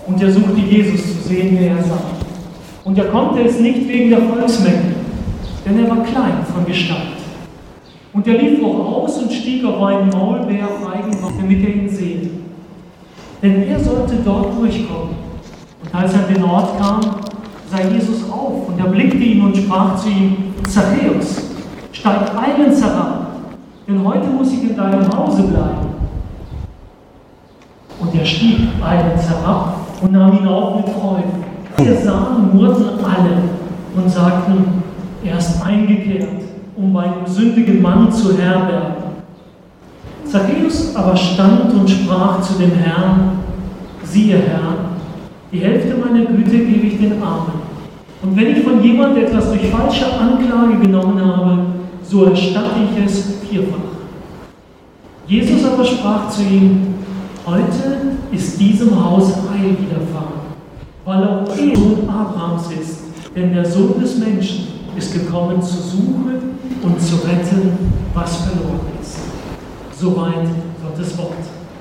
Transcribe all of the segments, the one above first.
Und er suchte Jesus zu sehen, wer er sei. Und er konnte es nicht wegen der Volksmenge, denn er war klein von Gestalt. Und er lief voraus und stieg auf einen Maulbeerfeigenbaum, damit er ihn sehe. Denn er sollte dort durchkommen. Und als er an den Ort kam, sah Jesus auf und erblickte ihn und sprach zu ihm: Zachäus, steig eilends herab, denn heute muss ich in deinem Hause bleiben. Und er stieg eilends herab und nahm ihn auf mit Freude. Als er sah, murrten alle und sagten: Er ist eingekehrt, um bei einem sündigen Mann zu herbergen. Zachäus aber stand und sprach zu dem Herrn: Siehe, Herr, die Hälfte meiner Güter gebe ich den Armen. Und wenn ich von jemand etwas durch falsche Anklage genommen habe, so erstatte ich es vierfach. Jesus aber sprach zu ihm: Heute ist diesem Haus Heil widerfahren, weil auch er Sohn Abrahams ist, denn der Sohn des Menschen ist gekommen, zu suchen und zu retten, was verloren ist. Soweit Gottes Wort.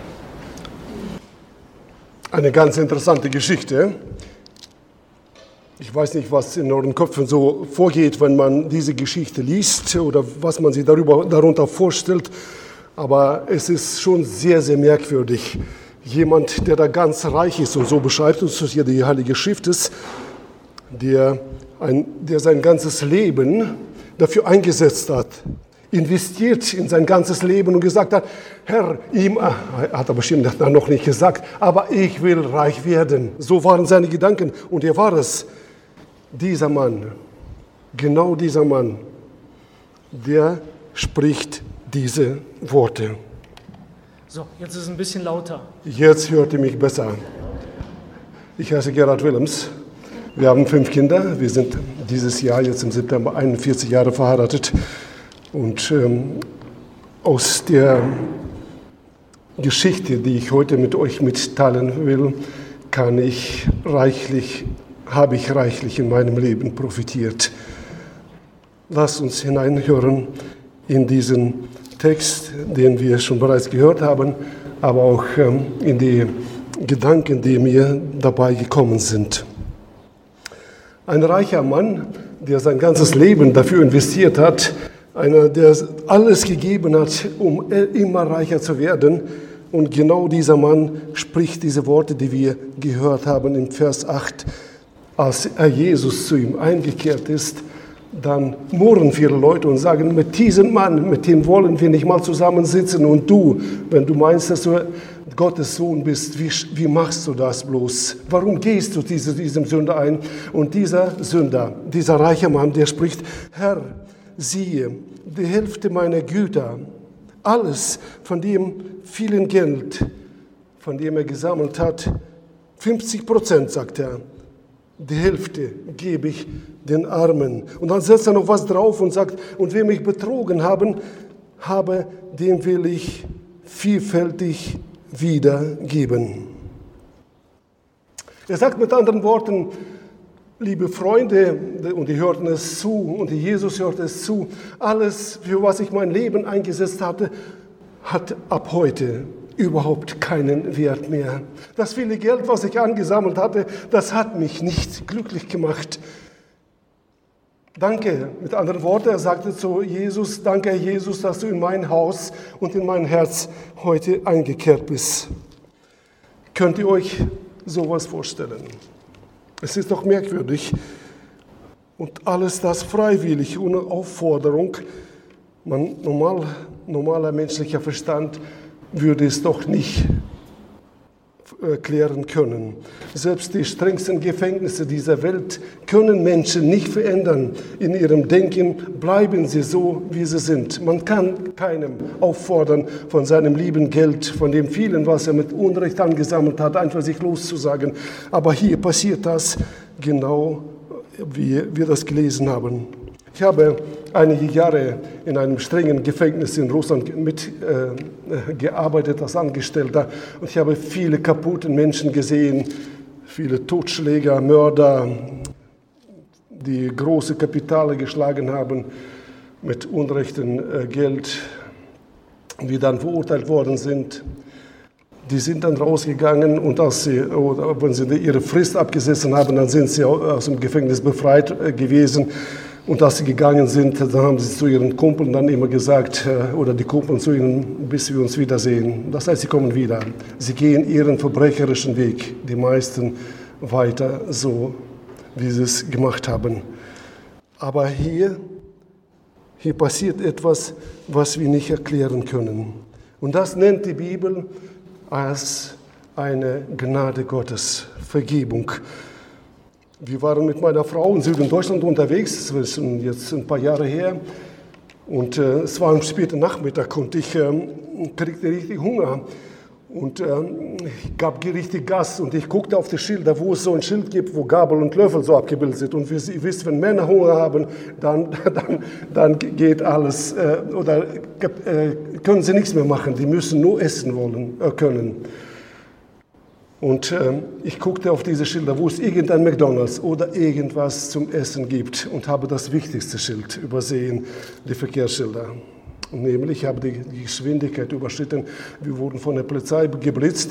Eine ganz interessante Geschichte. Ich weiß nicht, was in euren Köpfen so vorgeht, wenn man diese Geschichte liest oder was man sich darunter vorstellt. Aber es ist schon sehr, sehr merkwürdig. Jemand, der da ganz reich ist, und so beschreibt uns das hier die Heilige Schrift, ist, der sein ganzes Leben dafür eingesetzt hat, investiert in sein ganzes Leben und gesagt hat: Herr, hat er bestimmt noch nicht gesagt, aber ich will reich werden. So waren seine Gedanken und er war es. Dieser Mann, genau dieser Mann, der spricht diese Worte. So, jetzt ist es ein bisschen lauter. Jetzt hört ihr mich besser. Ich heiße Gerhard Willems. Wir haben 5 Kinder. Wir sind dieses Jahr, jetzt im September, 41 Jahre verheiratet. Und aus der Geschichte, die ich heute mit euch mitteilen will, habe ich reichlich in meinem Leben profitiert. Lasst uns hineinhören in diesen Text, den wir schon bereits gehört haben, aber auch in die Gedanken, die mir dabei gekommen sind. Ein reicher Mann, der sein ganzes Leben dafür investiert hat, einer, der alles gegeben hat, um immer reicher zu werden. Und genau dieser Mann spricht diese Worte, die wir gehört haben im Vers 8. Als Jesus zu ihm eingekehrt ist, dann murren viele Leute und sagen: Mit diesem Mann, mit dem wollen wir nicht mal zusammensitzen. Und du, wenn du meinst, dass du Gottes Sohn bist, wie machst du das bloß? Warum gehst du diesem Sünder ein? Und dieser Sünder, dieser reiche Mann, der spricht: Herr, siehe, die Hälfte meiner Güter, alles von dem vielen Geld, von dem er gesammelt hat, 50%, sagt er, die Hälfte gebe ich den Armen. Und dann setzt er noch was drauf und sagt: Und wem ich betrogen habe, dem will ich vielfältig wiedergeben. Er sagt mit anderen Worten: Liebe Freunde, und die hörten es zu, und Jesus hörte es zu, alles, für was ich mein Leben eingesetzt hatte, hat ab heute überhaupt keinen Wert mehr. Das viele Geld, was ich angesammelt hatte, das hat mich nicht glücklich gemacht. Danke, mit anderen Worten, er sagte zu Jesus: Danke, Herr Jesus, dass du in mein Haus und in mein Herz heute eingekehrt bist. Könnt ihr euch sowas vorstellen? Es ist doch merkwürdig. Und alles das freiwillig, ohne Aufforderung. Normaler menschlicher Verstand würde es doch nicht erklären können. Selbst die strengsten Gefängnisse dieser Welt können Menschen nicht verändern. In ihrem Denken bleiben sie so, wie sie sind. Man kann keinem auffordern, von seinem lieben Geld, von dem vielen, was er mit Unrecht angesammelt hat, einfach sich loszusagen. Aber hier passiert das genau, wie wir das gelesen haben. Ich habe einige Jahre in einem strengen Gefängnis in Russland mitgearbeitet als Angestellter und ich habe viele kaputte Menschen gesehen, viele Totschläger, Mörder, die große Kapitale geschlagen haben mit unrechtem Geld, die dann verurteilt worden sind. Die sind dann rausgegangen und wenn sie ihre Frist abgesessen haben, dann sind sie aus dem Gefängnis befreit gewesen. Und als sie gegangen sind, dann haben sie zu ihren Kumpeln dann immer gesagt, oder die Kumpeln zu ihnen, bis wir uns wiedersehen. Das heißt, sie kommen wieder. Sie gehen ihren verbrecherischen Weg, die meisten weiter so, wie sie es gemacht haben. Aber hier passiert etwas, was wir nicht erklären können. Und das nennt die Bibel als eine Gnade Gottes, Vergebung. Wir waren mit meiner Frau in Süden Deutschland unterwegs, das ist jetzt ein paar Jahre her. Und es war am späten Nachmittag und ich kriegte richtig Hunger. Und ich gab richtig Gas und ich guckte auf die Schilder, wo es so ein Schild gibt, wo Gabel und Löffel so abgebildet sind. Und ihr wisst, wenn Männer Hunger haben, dann geht alles, oder können sie nichts mehr machen. Die müssen nur essen können. Und ich guckte auf diese Schilder, wo es irgendein McDonald's oder irgendwas zum Essen gibt und habe das wichtigste Schild übersehen, die Verkehrsschilder. Nämlich, ich habe die Geschwindigkeit überschritten. Wir wurden von der Polizei geblitzt.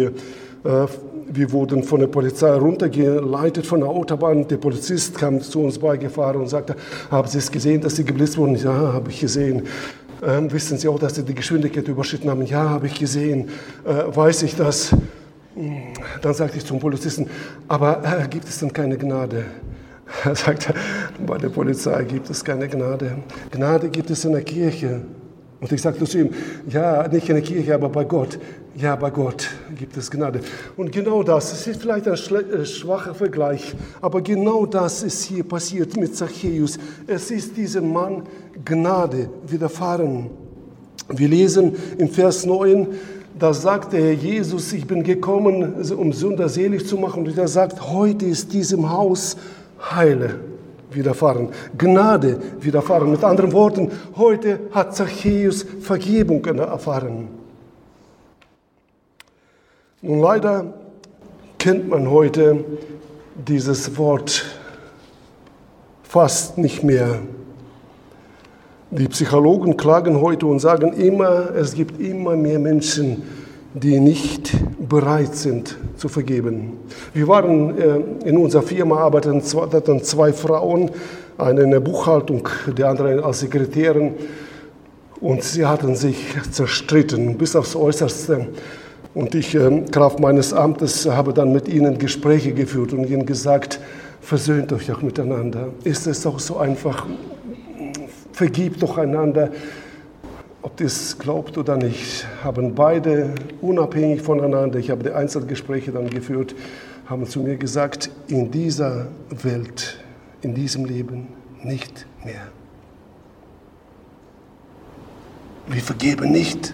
Wir wurden von der Polizei runtergeleitet von der Autobahn. Der Polizist kam zu uns beigefahren und sagte, haben Sie es gesehen, dass Sie geblitzt wurden? Ja, habe ich gesehen. Wissen Sie auch, dass Sie die Geschwindigkeit überschritten haben? Ja, habe ich gesehen. Weiß ich das? Dann sagte ich zum Polizisten, aber gibt es denn keine Gnade? Er sagte, bei der Polizei gibt es keine Gnade. Gnade gibt es in der Kirche. Und ich sagte zu ihm, ja, nicht in der Kirche, aber bei Gott. Ja, bei Gott gibt es Gnade. Und genau das, es ist vielleicht ein schwacher Vergleich, aber genau das ist hier passiert mit Zachäus. Es ist diesem Mann Gnade widerfahren. Wir lesen im Vers 9, da sagt der Herr Jesus, ich bin gekommen, um Sünder selig zu machen. Und er sagt, heute ist diesem Haus Heile widerfahren, Gnade widerfahren. Mit anderen Worten, heute hat Zachäus Vergebung erfahren. Nun leider kennt man heute dieses Wort fast nicht mehr. Die Psychologen klagen heute und sagen immer, es gibt immer mehr Menschen, die nicht bereit sind zu vergeben. Wir waren in unserer Firma, arbeiteten zwei Frauen, eine in der Buchhaltung, die andere als Sekretärin, und sie hatten sich zerstritten bis aufs Äußerste. Und ich, Kraft meines Amtes, habe dann mit ihnen Gespräche geführt und ihnen gesagt, versöhnt euch auch miteinander. Ist es auch so einfach, vergibt doch einander. Ob das glaubt oder nicht, haben beide unabhängig voneinander, ich habe die Einzelgespräche dann geführt, haben zu mir gesagt, in dieser Welt, in diesem Leben nicht mehr. Wir vergeben nicht.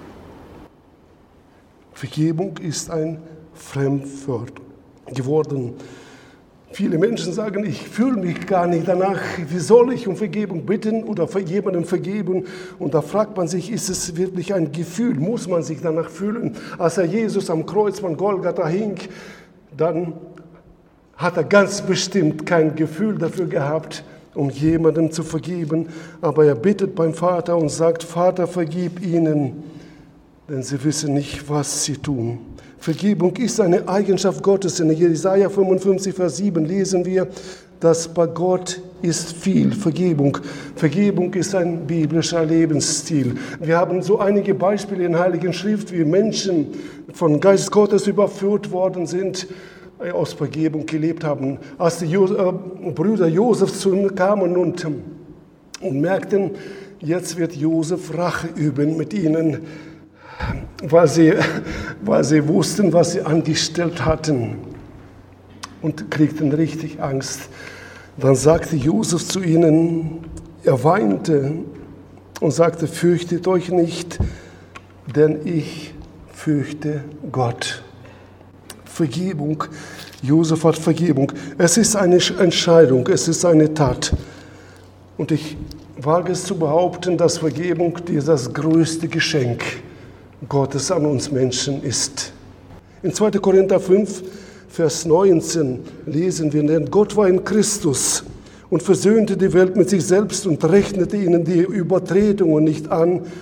Vergebung ist ein Fremdwort geworden. Viele Menschen sagen, ich fühle mich gar nicht danach, wie soll ich um Vergebung bitten oder jemandem vergeben? Und da fragt man sich, ist es wirklich ein Gefühl, muss man sich danach fühlen? Als Jesus am Kreuz von Golgatha hing, dann hat er ganz bestimmt kein Gefühl dafür gehabt, um jemandem zu vergeben. Aber er bittet beim Vater und sagt, Vater, vergib ihnen, denn sie wissen nicht, was sie tun. Vergebung ist eine Eigenschaft Gottes. In Jesaja 55, Vers 7 lesen wir, dass bei Gott ist viel Vergebung. Vergebung ist ein biblischer Lebensstil. Wir haben so einige Beispiele in der Heiligen Schrift, wie Menschen von Geist Gottes überführt worden sind, aus Vergebung gelebt haben. Als die Brüder Josef zu ihm kamen und merkten, jetzt wird Josef Rache üben mit ihnen, weil sie wussten, was sie angestellt hatten und kriegten richtig Angst. Dann sagte Josef zu ihnen, er weinte und sagte, fürchtet euch nicht, denn ich fürchte Gott. Vergebung, Josef hat Vergebung. Es ist eine Entscheidung, es ist eine Tat. Und ich wage es zu behaupten, dass Vergebung das größte Geschenk Gottes an uns Menschen ist. In 2. Korinther 5, Vers 19 lesen wir, denn Gott war in Christus und versöhnte die Welt mit sich selbst und rechnete ihnen die Übertretungen nicht an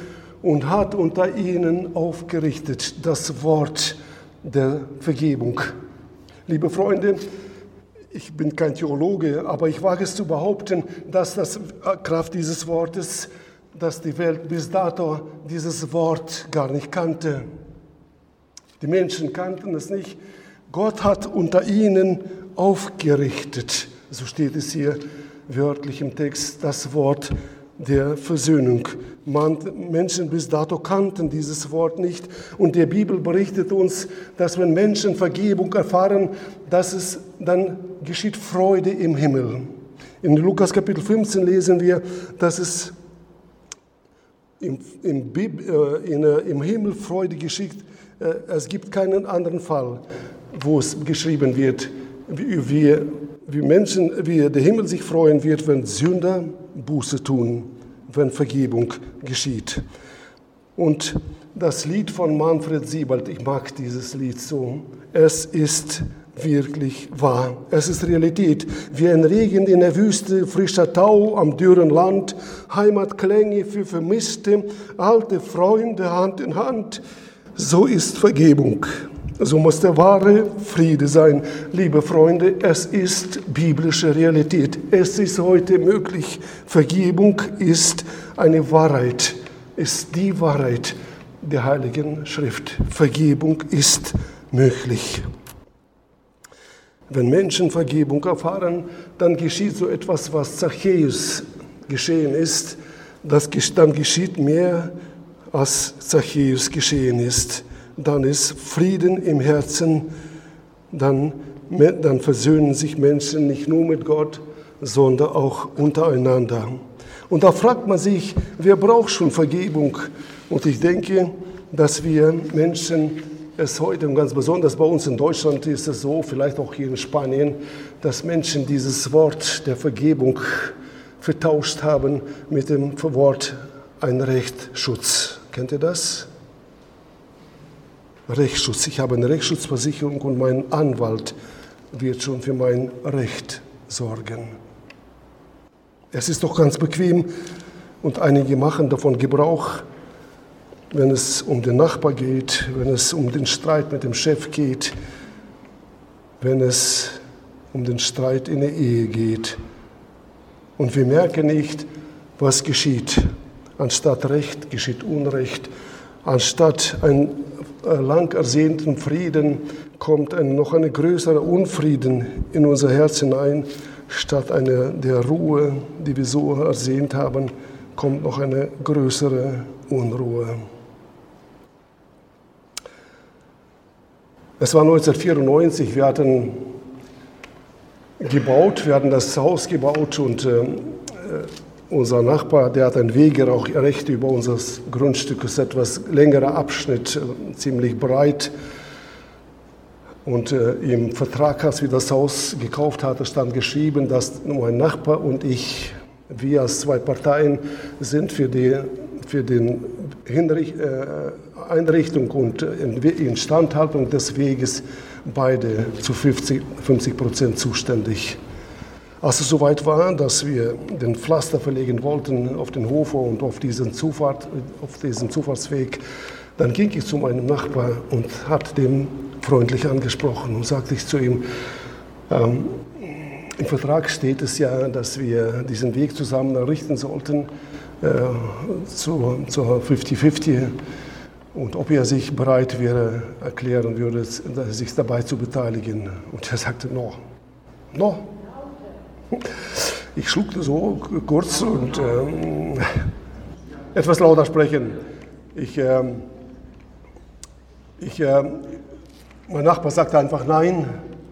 und hat unter ihnen aufgerichtet das Wort der Vergebung. Liebe Freunde, ich bin kein Theologe, aber ich wage es zu behaupten, dass das Kraft dieses Wortes, dass die Welt bis dato dieses Wort gar nicht kannte. Die Menschen kannten es nicht. Gott hat unter ihnen aufgerichtet, so steht es hier wörtlich im Text, das Wort der Versöhnung. Menschen bis dato kannten dieses Wort nicht. Und die Bibel berichtet uns, dass wenn Menschen Vergebung erfahren, dass es dann geschieht Freude im Himmel. In Lukas Kapitel 15 lesen wir, dass es im Himmel Freude geschieht. Es gibt keinen anderen Fall, wo es geschrieben wird, wie der Himmel sich freuen wird, wenn Sünder Buße tun, wenn Vergebung geschieht. Und das Lied von Manfred Siebald, ich mag dieses Lied so, es ist wirklich wahr. Es ist Realität, wie ein Regen in der Wüste, frischer Tau am dürren Land, Heimatklänge für Vermisste, alte Freunde Hand in Hand. So ist Vergebung. So muss der wahre Friede sein. Liebe Freunde, es ist biblische Realität. Es ist heute möglich. Vergebung ist eine Wahrheit, ist die Wahrheit der Heiligen Schrift. Vergebung ist möglich. Wenn Menschen Vergebung erfahren, dann geschieht so etwas, was Zachäus geschehen ist. Dann geschieht mehr, als Zachäus geschehen ist. Dann ist Frieden im Herzen, dann versöhnen sich Menschen nicht nur mit Gott, sondern auch untereinander. Und da fragt man sich, wer braucht schon Vergebung? Und ich denke, dass wir Menschen es heute, und ganz besonders bei uns in Deutschland ist es so, vielleicht auch hier in Spanien, dass Menschen dieses Wort der Vergebung vertauscht haben mit dem Wort ein Rechtsschutz. Kennt ihr das? Rechtsschutz. Ich habe eine Rechtsschutzversicherung und mein Anwalt wird schon für mein Recht sorgen. Es ist doch ganz bequem und einige machen davon Gebrauch, wenn es um den Nachbar geht, wenn es um den Streit mit dem Chef geht, wenn es um den Streit in der Ehe geht. Und wir merken nicht, was geschieht. Anstatt Recht geschieht Unrecht. Anstatt einen lang ersehnten Frieden kommt noch eine größere Unfrieden in unser Herz hinein. Statt der Ruhe, die wir so ersehnt haben, kommt noch eine größere Unruhe. Es war 1994, wir hatten das Haus gebaut und unser Nachbar, der hat ein Wegerecht über unser Grundstück, ist etwas längerer Abschnitt, ziemlich breit. Und im Vertrag, als wir das Haus gekauft hatten, stand geschrieben, dass mein Nachbar und ich, wir als zwei Parteien, sind für die Einrichtung und Instandhaltung des Weges beide zu 50% zuständig. Als es soweit war, dass wir den Pflaster verlegen wollten auf den Hof und auf diesen Zufahrtsweg, dann ging ich zu meinem Nachbar und hat den freundlich angesprochen und sagte ich zu ihm, im Vertrag steht es ja, dass wir diesen Weg zusammen errichten sollten, zur 50-50, und ob er sich bereit wäre, erklären würde, sich dabei zu beteiligen. Und er sagte, no. Ich schluckte so kurz und etwas lauter sprechen. Mein Nachbar sagte einfach nein.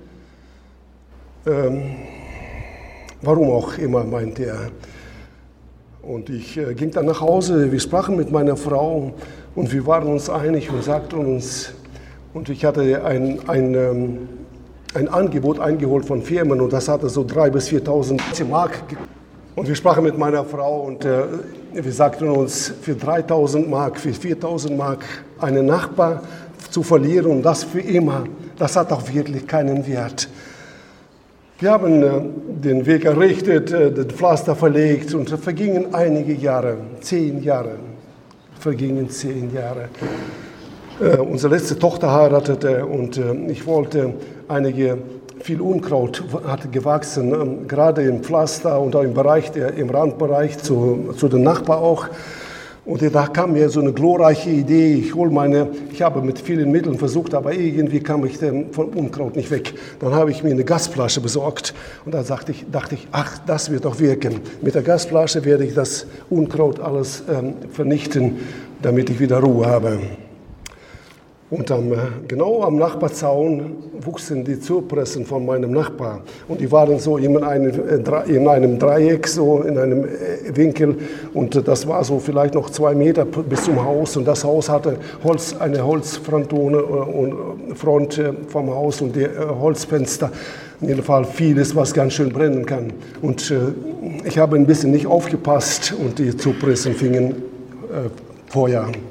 Warum auch immer, meinte er. Und ich ging dann nach Hause, wir sprachen mit meiner Frau und wir waren uns einig und sagten uns, und ich hatte ein Angebot eingeholt von Firmen und das hatte so 3.000 bis 4.000 Mark. Und wir sprachen mit meiner Frau und wir sagten uns, für 3.000 Mark, für 4.000 Mark einen Nachbar zu verlieren und das für immer, das hat auch wirklich keinen Wert. Wir haben den Weg errichtet, den Pflaster verlegt und vergingen einige Jahre, 10 Jahre, vergingen 10 Jahre. Unsere letzte Tochter heiratete und ich wollte viel Unkraut hatte gewachsen, gerade im Pflaster und auch im Randbereich zu den Nachbarn auch. Und da kam mir so eine glorreiche Idee, ich habe mit vielen Mitteln versucht, aber irgendwie kam ich vom Unkraut nicht weg. Dann habe ich mir eine Gasflasche besorgt und da dachte ich, ach, das wird doch wirken. Mit der Gasflasche werde ich das Unkraut alles vernichten, damit ich wieder Ruhe habe. Und genau am Nachbarzaun wuchsen die Zypressen von meinem Nachbar. Und die waren so in einem Dreieck, so in einem Winkel. Und das war so vielleicht noch 2 Meter bis zum Haus. Und das Haus hatte eine Holzfrontone und Front vom Haus und die Holzfenster. In jedem Fall vieles, was ganz schön brennen kann. Und ich habe ein bisschen nicht aufgepasst und die Zypressen fingen Feuer an.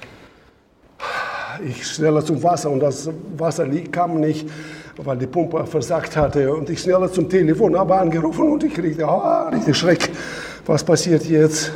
Ich schneller zum Wasser und das Wasser kam nicht, weil die Pumpe versagt hatte. Und ich schneller zum Telefon, habe angerufen und ich kriegte richtig Schreck. Was passiert jetzt?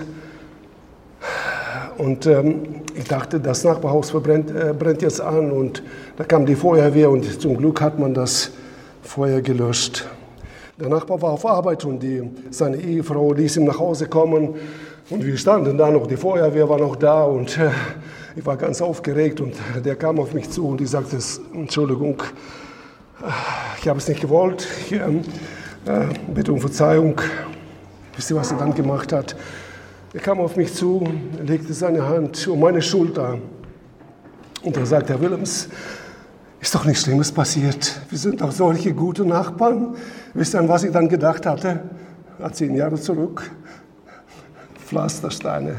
Und ich dachte, das Nachbarhaus brennt jetzt an. Und da kam die Feuerwehr und zum Glück hat man das Feuer gelöscht. Der Nachbar war auf Arbeit und seine Ehefrau ließ ihn nach Hause kommen. Und wir standen da noch, die Feuerwehr war noch da und ich war ganz aufgeregt und der kam auf mich zu und ich sagte, Entschuldigung, ich habe es nicht gewollt, bitte um Verzeihung. Wisst ihr, was er dann gemacht hat? Er kam auf mich zu, legte seine Hand um meine Schulter und er sagte, Herr Willems, ist doch nichts Schlimmes passiert. Wir sind doch solche gute Nachbarn. Wisst ihr, an was ich dann gedacht hatte? 10 Jahre zurück. Pflastersteine.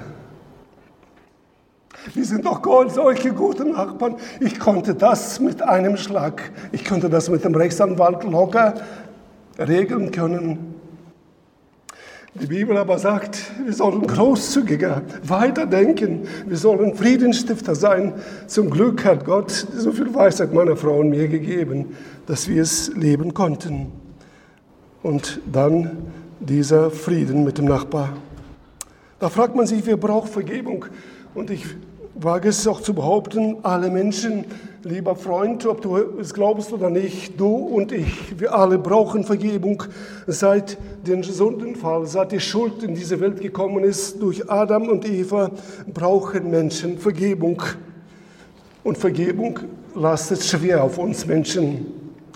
Wir sind doch solche gute Nachbarn. Ich konnte das mit einem Schlag, ich konnte das mit dem Rechtsanwalt locker regeln können. Die Bibel aber sagt, wir sollen großzügiger weiterdenken. Wir sollen Friedensstifter sein. Zum Glück hat Gott so viel Weisheit meiner Frau und mir gegeben, dass wir es leben konnten. Und dann dieser Frieden mit dem Nachbar. Da fragt man sich, wer braucht Vergebung? Und ich wage es auch zu behaupten, alle Menschen, lieber Freund, ob du es glaubst oder nicht, du und ich, wir alle brauchen Vergebung. Seit dem Sündenfall, seit die Schuld in diese Welt gekommen ist, durch Adam und Eva, brauchen Menschen Vergebung. Und Vergebung lastet schwer auf uns Menschen.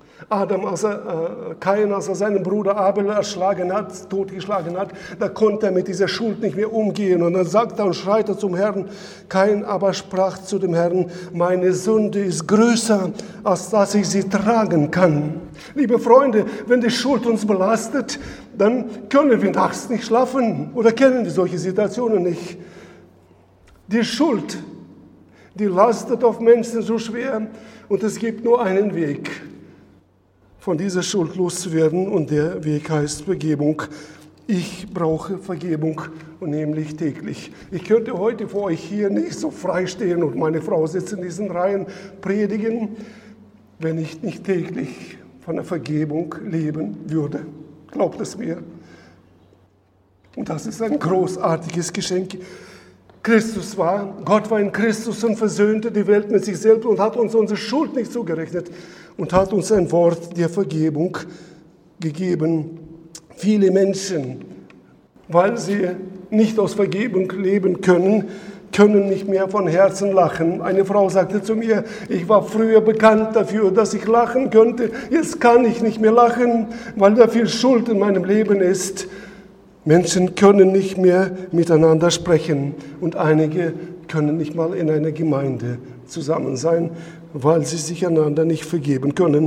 Kain, als er seinen Bruder Abel totgeschlagen hat, da konnte er mit dieser Schuld nicht mehr umgehen. Und dann sagt er und schreit er zum Herrn. Kain aber sprach zu dem Herrn, meine Sünde ist größer, als dass ich sie tragen kann. Liebe Freunde, wenn die Schuld uns belastet, dann können wir nachts nicht schlafen oder kennen wir solche Situationen nicht. Die Schuld, die lastet auf Menschen so schwer und es gibt nur einen Weg, von dieser Schuld loszuwerden, und der Weg heißt Vergebung. Ich brauche Vergebung, und nämlich täglich. Ich könnte heute vor euch hier nicht so frei stehen und meine Frau sitzt in diesen Reihen predigen, wenn ich nicht täglich von der Vergebung leben würde. Glaubt es mir. Und das ist ein großartiges Geschenk. Gott war in Christus und versöhnte die Welt mit sich selbst und hat uns unsere Schuld nicht zugerechnet und hat uns ein Wort der Vergebung gegeben. Viele Menschen, weil sie nicht aus Vergebung leben können nicht mehr von Herzen lachen. Eine Frau sagte zu mir, ich war früher bekannt dafür, dass ich lachen könnte. Jetzt kann ich nicht mehr lachen, weil da viel Schuld in meinem Leben ist. Menschen können nicht mehr miteinander sprechen und einige können nicht mal in einer Gemeinde zusammen sein, weil sie sich einander nicht vergeben können.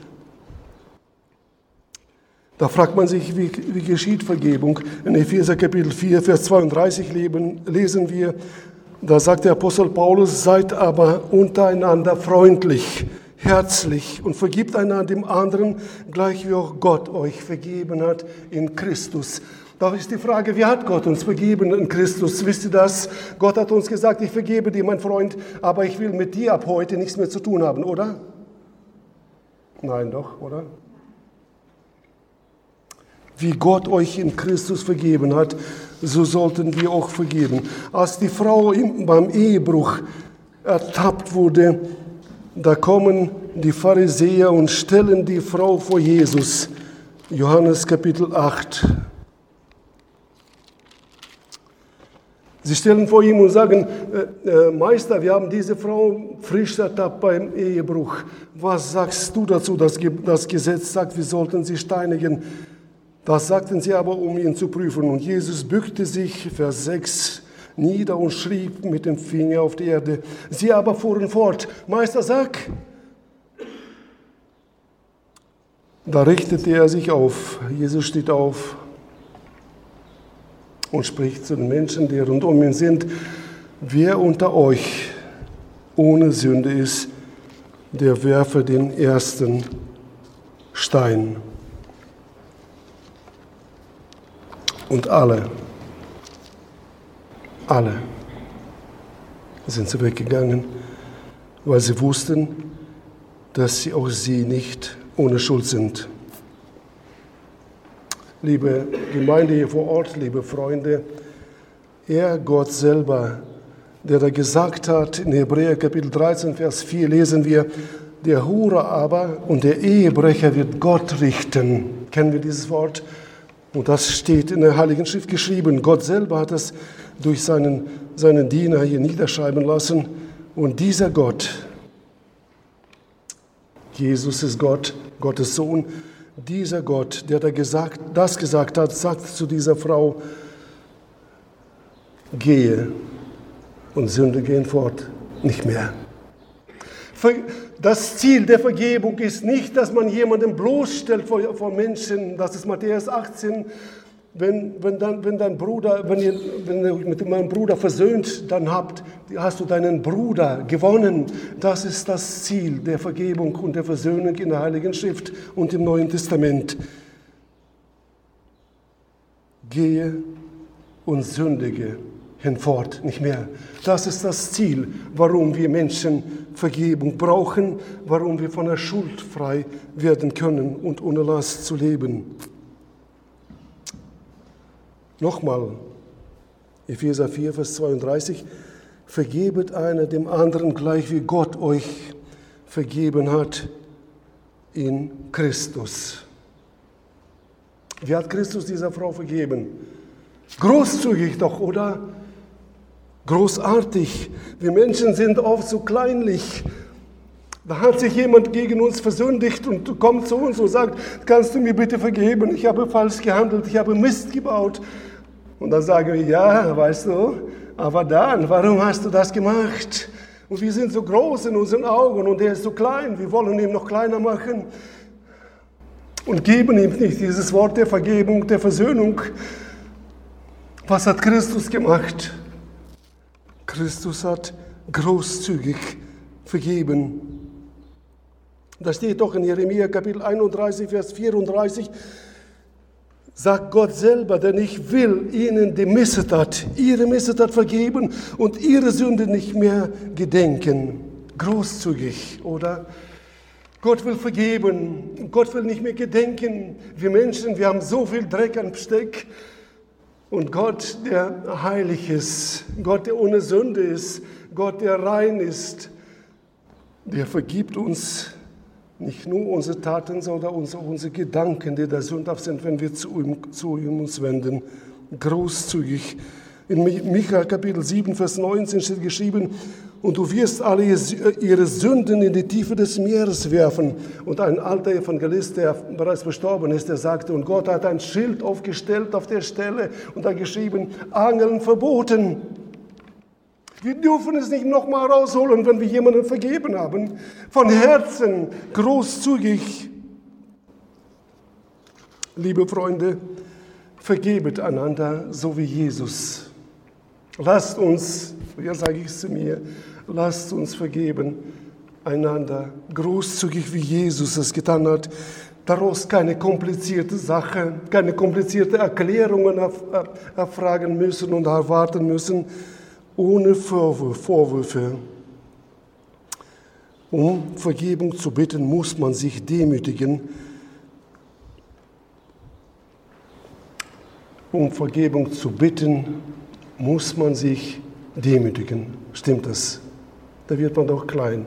Da fragt man sich, wie geschieht Vergebung? In Epheser Kapitel 4, Vers 32 lesen wir, da sagt der Apostel Paulus, seid aber untereinander freundlich, herzlich und vergibt einander dem anderen, gleich wie auch Gott euch vergeben hat in Christus. Da ist die Frage, wie hat Gott uns vergeben in Christus? Wisst ihr das? Gott hat uns gesagt, ich vergebe dir, mein Freund, aber ich will mit dir ab heute nichts mehr zu tun haben, oder? Nein, doch, oder? Wie Gott euch in Christus vergeben hat, so sollten wir auch vergeben. Als die Frau beim Ehebruch ertappt wurde, da kommen die Pharisäer und stellen die Frau vor Jesus. Johannes Kapitel 8. Sie stellen vor ihm und sagen, Meister, wir haben diese Frau frisch ertappt beim Ehebruch. Was sagst du dazu? Das Gesetz sagt, wir sollten sie steinigen. Das sagten sie aber, um ihn zu prüfen. Und Jesus bückte sich, Vers 6, nieder und schrieb mit dem Finger auf die Erde. Sie aber fuhren fort, Meister, sag. Da richtete er sich auf. Jesus steht auf und spricht zu den Menschen, die rund um ihn sind. Wer unter euch ohne Sünde ist, der werfe den ersten Stein. Und alle sind sie weggegangen, weil sie wussten, dass auch sie nicht ohne Schuld sind. Liebe Gemeinde hier vor Ort, liebe Freunde, er, Gott selber, der da gesagt hat, in Hebräer Kapitel 13, Vers 4 lesen wir, der Hure aber und der Ehebrecher wird Gott richten. Kennen wir dieses Wort? Und das steht in der Heiligen Schrift geschrieben. Gott selber hat es durch seinen Diener hier niederschreiben lassen. Und dieser Gott, Jesus ist Gott, Gottes Sohn, dieser Gott, der das gesagt hat, sagt zu dieser Frau, gehe und Sünde gehen fort, nicht mehr. Das Ziel der Vergebung ist nicht, dass man jemanden bloßstellt vor Menschen. Das ist Matthäus 18. Wenn ihr mit meinem Bruder versöhnt, dann hast du deinen Bruder gewonnen. Das ist das Ziel der Vergebung und der Versöhnung in der Heiligen Schrift und im Neuen Testament. Gehe und sündige hinfort, nicht mehr. Das ist das Ziel, warum wir Menschen Vergebung brauchen, warum wir von der Schuld frei werden können und ohne Last zu leben. Nochmal, Epheser 4, Vers 32, vergebet einer dem anderen gleich wie Gott euch vergeben hat in Christus. Wie hat Christus dieser Frau vergeben? Großzügig doch, oder? Großartig. Wir Menschen sind oft so kleinlich. Da hat sich jemand gegen uns versündigt und kommt zu uns und sagt, kannst du mir bitte vergeben? Ich habe falsch gehandelt, ich habe Mist gebaut. Und dann sagen wir, ja, weißt du, aber dann, warum hast du das gemacht? Und wir sind so groß in unseren Augen und er ist so klein, wir wollen ihn noch kleiner machen und geben ihm nicht dieses Wort der Vergebung, der Versöhnung. Was hat Christus gemacht? Christus hat großzügig vergeben. Da steht doch in Jeremia Kapitel 31, Vers 34, sagt Gott selber, denn ich will ihnen die Missetat, ihre Missetat vergeben und ihre Sünde nicht mehr gedenken. Großzügig, oder? Gott will vergeben, Gott will nicht mehr gedenken. Wir Menschen, wir haben so viel Dreck am Steck. Und Gott, der heilig ist, Gott, der ohne Sünde ist, Gott, der rein ist, der vergibt uns nicht nur unsere Taten, sondern unsere Gedanken, die da sündhaft sind, wenn wir zu ihm uns wenden. Großzügig. In Micha Kapitel 7, Vers 19 steht geschrieben, und du wirst alle ihre Sünden in die Tiefe des Meeres werfen. Und ein alter Evangelist, der bereits verstorben ist, der sagte, und Gott hat ein Schild aufgestellt auf der Stelle und da geschrieben, Angeln verboten. Wir dürfen es nicht nochmal rausholen, wenn wir jemanden vergeben haben. Von Herzen, großzügig. Liebe Freunde, vergebet einander, so wie Jesus. Lasst uns, ja sage ich es zu mir, lasst uns vergeben einander, großzügig wie Jesus es getan hat. Daraus keine komplizierte Sache, keine komplizierte Erklärungen erfragen müssen und erwarten müssen, ohne Vorwürfe. Um Vergebung zu bitten, muss man sich demütigen um Vergebung zu bitten, muss man sich demütigen. Stimmt das? Da wird man doch klein.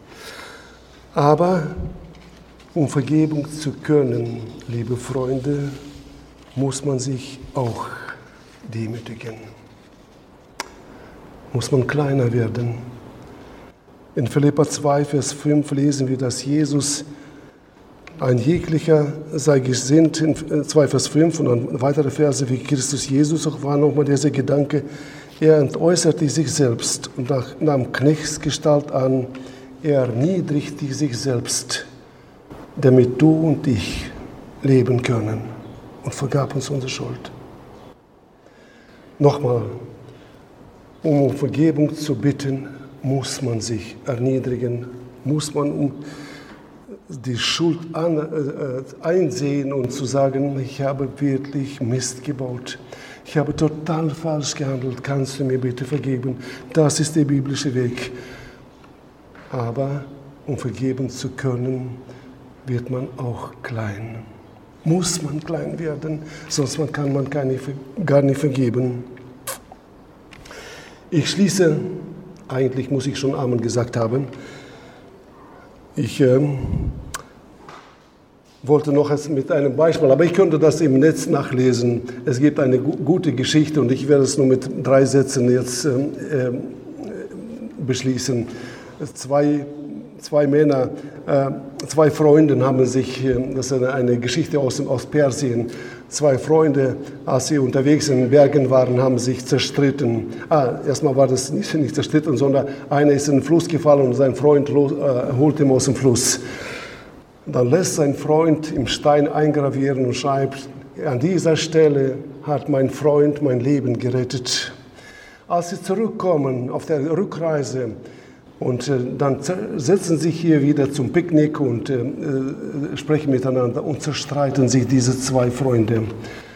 Aber um Vergebung zu können, liebe Freunde, muss man sich auch demütigen. Muss man kleiner werden. In Philipper 2, Vers 5 lesen wir, dass Jesus ein jeglicher sei gesinnt, in 2 Vers 5 und dann weitere Verse wie Christus Jesus, auch war nochmal dieser Gedanke, er entäußerte sich selbst und nahm Knechtsgestalt an, er erniedrigte sich selbst, damit du und ich leben können und vergab uns unsere Schuld. Nochmal, um Vergebung zu bitten, muss man sich erniedrigen, muss man um die Schuld einsehen und zu sagen, ich habe wirklich Mist gebaut. Ich habe total falsch gehandelt. Kannst du mir bitte vergeben? Das ist der biblische Weg. Aber um vergeben zu können, wird man auch klein. Muss man klein werden, sonst kann man gar nicht vergeben. Ich schließe, eigentlich muss ich schon Amen gesagt haben. Ich wollte noch mit einem Beispiel, aber ich könnte das im Netz nachlesen. Es gibt eine gute Geschichte und ich werde es nur mit 3 Sätzen jetzt beschließen. Zwei Männer, 2 Freunde haben sich, das ist eine Geschichte aus Persien, 2 Freunde, als sie unterwegs in den Bergen waren, haben sich zerstritten. Erstmal war das nicht zerstritten, sondern einer ist in den Fluss gefallen und sein Freund holt ihn aus dem Fluss. Dann lässt sein Freund im Stein eingravieren und schreibt, an dieser Stelle hat mein Freund mein Leben gerettet. Als sie zurückkommen auf der Rückreise und dann setzen sich hier wieder zum Picknick und sprechen miteinander und zerstreiten sich diese 2 Freunde.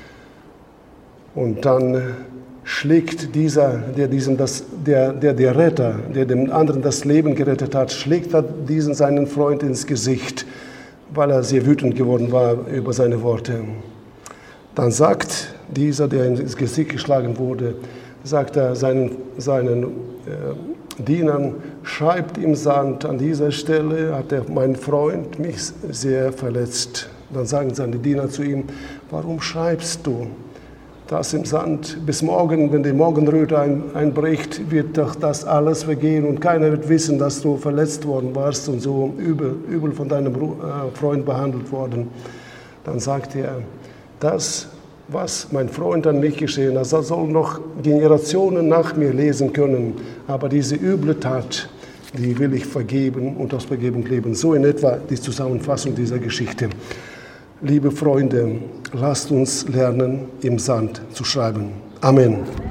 Und dann schlägt dieser, der Retter, der dem anderen das Leben gerettet hat, schlägt diesen seinen Freund ins Gesicht, weil er sehr wütend geworden war über seine Worte. Dann sagt dieser, der ins Gesicht geschlagen wurde, sagt er seinen Dienern, schreibt im Sand, an dieser Stelle hat mein Freund mich sehr verletzt. Dann sagen seine Diener zu ihm, warum schreibst du das im Sand? Bis morgen, wenn die Morgenröte einbricht, wird doch das alles vergehen und keiner wird wissen, dass du verletzt worden warst und so übel von deinem Freund behandelt worden. Dann sagt er, das, was mein Freund an mich geschehen hat, das soll noch Generationen nach mir lesen können. Aber diese üble Tat, die will ich vergeben und aus Vergebung leben. So in etwa die Zusammenfassung dieser Geschichte. Liebe Freunde, lasst uns lernen, im Sand zu schreiben. Amen.